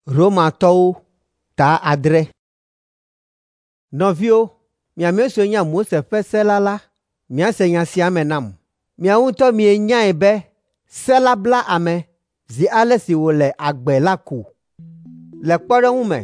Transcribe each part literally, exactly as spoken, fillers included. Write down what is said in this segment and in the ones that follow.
Romatɔwo ta adre. Nɔvio, miame so nya Mose ƒe se la la, miase nya sia me nam. Miawo ŋutɔ mienyae be se la bla ame zi ale si wòle agbe la ko. Le kpɔɖeŋu me,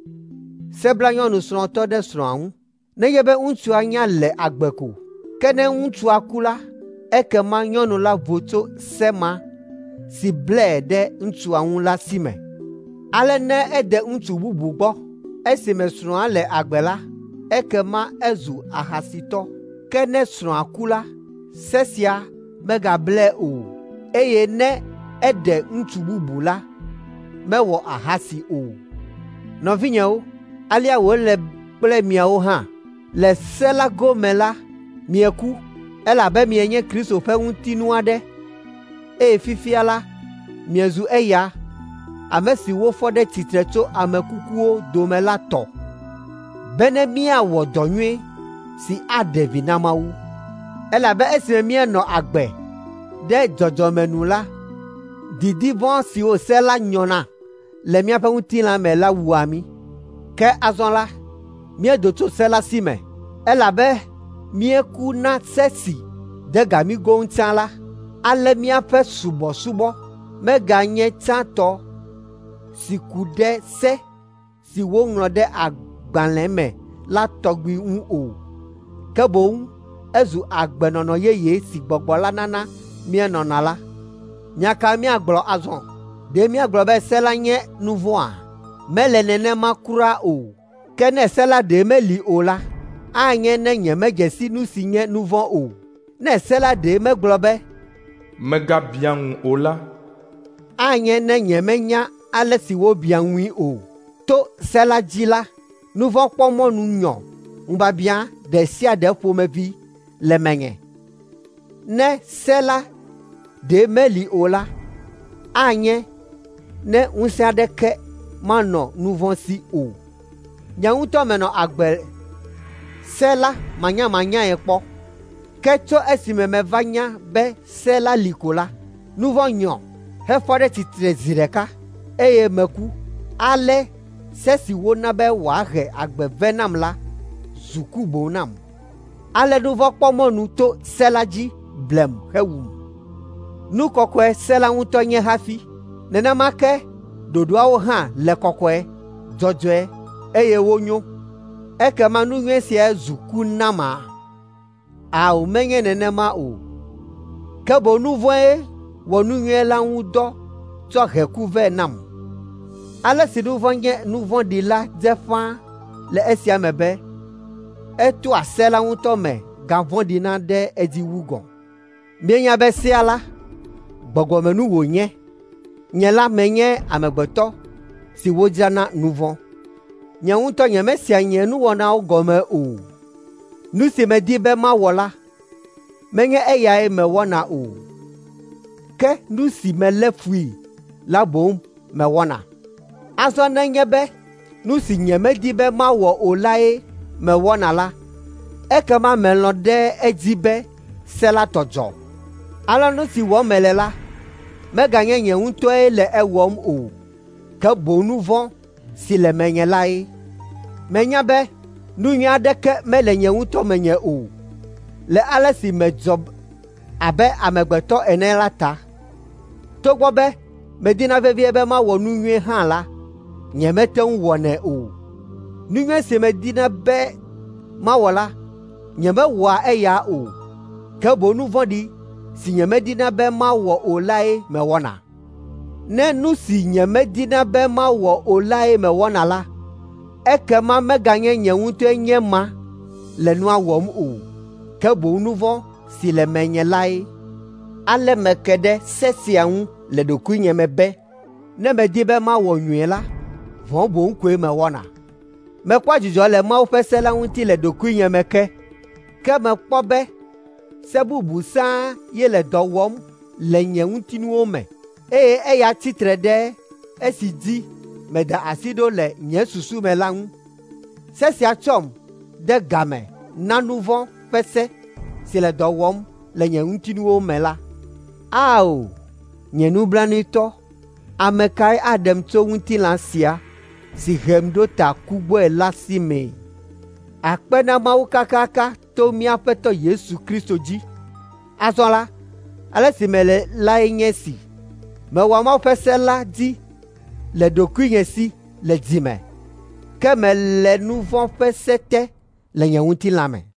se bla nyɔnu srɔ̃tɔ ɖe srɔ̃a ŋu, nenye be ŋutsua nya le agbe ko. Ke ne ŋutsua ku la, ekema nyɔnu la vo tso se ma si blae ɖe ŋutsua ŋu la si me. Ale ne ede ŋutsu bubu gbɔ, esime srɔ̃a le agbe la, ekema ezu ahasitɔ. Ke ne srɔ̃a ku la, se sia megablae o, eye ne eɖe ŋutsu bubu la, mewɔ ahasi o. Nɔvinyewo, alia wòle kple miawo hã. Le se la gome la, mieku, elabe mienye Kristo ƒe ŋutinu aɖe, eye fifia la, miezu eya, ame si wofɔ ɖe tsitre tso ame kukuwo dome la tɔ, be ne míawɔ dɔ nyuie si aɖe vi na Mawu. Elabe esime míenɔ agbe ɖe dzɔdzɔmenu la, didi vɔ̃ siwo se la nyɔna le míaƒe ŋutilã me la wua mí. Ke azɔ la, míedo tso se la si me, elabe míeku na se si de ga mí go ŋutia la. Ale míaƒe subɔsubɔ meganye tsãtɔ si ku ɖe se si woŋlɔ ɖe agbalẽ me la tɔgbi ŋu o, ke boŋ ezu agbenɔnɔ yeye si gbɔgbɔ la nana míenɔna la. Nya ka míagblɔ azɔ? Ɖe míagblɔ be se la nye nu vɔ̃a? Mele nenema kura o. Ke ne se la ɖe meli o la, anye ne nyemedze si nu si nye nu vɔ̃ o. Ne se la ɖe megblɔ be megabia ŋu o la, anye ne nyemenya ale si wobia ŋui o. To se la dzi la, nu vɔ̃ kpɔ mɔnu nyɔ ŋubiabia ɖe sia ɖe ƒomevi le menye. Ne se la ɖe meli o la, anye ne ŋusẽ aɖeke manɔ nu vɔ̃ si o. Nye ŋutɔ menɔ agbe se la manyamanyae kpɔ. Ke tso esime meva nya be se la li ko la, nu vɔ̃ nyɔ hefɔ ɖe tsitre zi ɖeka, eye meku. Ale se si wona be wòahe agbe ve nam la zu kubo nam. Ale nu vɔ̃ kpɔ mɔnu to se la dzi blem hewum. Nu kɔkɔe se la ŋutɔ nye hafi. Nenema ke ɖoɖoawo hã le kɔkɔe, dzɔdzɔe, eye wonyo. Ekema nu nyuie sia zu ku nama? Ao, menye nenema o. Ke boŋ nu vɔ̃e wɔ nu nyuie la ŋu dɔ tsɔ he ku vɛ nam. Ale si nu vɔ̃ nye nu vɔ̃ɖi la dze ƒãa le esia me be etoa se la ŋutɔ me ga vɔ̃ɖina ɖe edzi wu gɔ. Mienya be sea la, gbɔgbɔmenu wònye. Nye la menye amegbetɔ si wodzra na nu vɔ̃. Nye ŋutɔ nyemesia nye nuwɔnawo gɔme o. Nu si medi be mawɔ la, menye eyae mewɔna o. Ke nu si melé fui la boŋ mewɔna. Azɔ nenye be nu si nyemedi be mawɔ o lae mewɔna la, ekema melɔ̃ ɖe edzi be se la tɔdzɔ. Ale nu si wɔm mele la, meganye nye ŋutɔe le ewɔm o, ke boŋ nu vɔ̃ si le menye lae. Menya be nu nyui aɖeke mele nye ŋutɔ menye o, le ale si medzɔ abe amegbetɔ ene la ta. Togbɔ be medina vevie be mawɔ nu nyuie hã la, nyemete ŋu wɔnɛ o. Nu nyuie si medina be mawɔ la, nyemewɔa eya o, ke boŋ nu vɔ̃ɖi si nyemedina be mawɔ o lae mewɔna. Ne nu si nyemedina be mawɔ o lae mewɔna la, ekema meganye nye ŋutɔe nye ma le nua wɔm o, ke boŋ nu vɔ̃ si le menye lae. Ale meke ɖe se sia ŋu le ɖokuinye me be ne medi be mawɔ nyuie la, vɔ̃ boŋ koe mewɔna. Mekpɔ dzidzɔ le Mawu ƒe se la ŋuti le ɖokuinye me ke, ke mekpɔ be se bubu sãa ye le dɔ wɔm le nye ŋutinuwo me, eye eya tsitre ɖe esi dzi meda asi ɖo le nye susu me la ŋu. Se sia tsɔm de game na nu vɔ̃ ƒe se si le dɔ wɔm le nye ŋutinuwo me la. Ao, nye nublanuitɔ, ame kae aɖem tso ŋutilã sia si hem ɖo ta kugbɔe la si mee. Akpe na Mawu kakaka to mía Aƒetɔ Yesu Kristo dzi. Azɔ la, ale si mele lae nye si mewɔ Mawu ƒe se la dzi le ɖokuinye si le dzi me, ke mele nu vɔ̃ ƒe se te le nye ŋutilã me.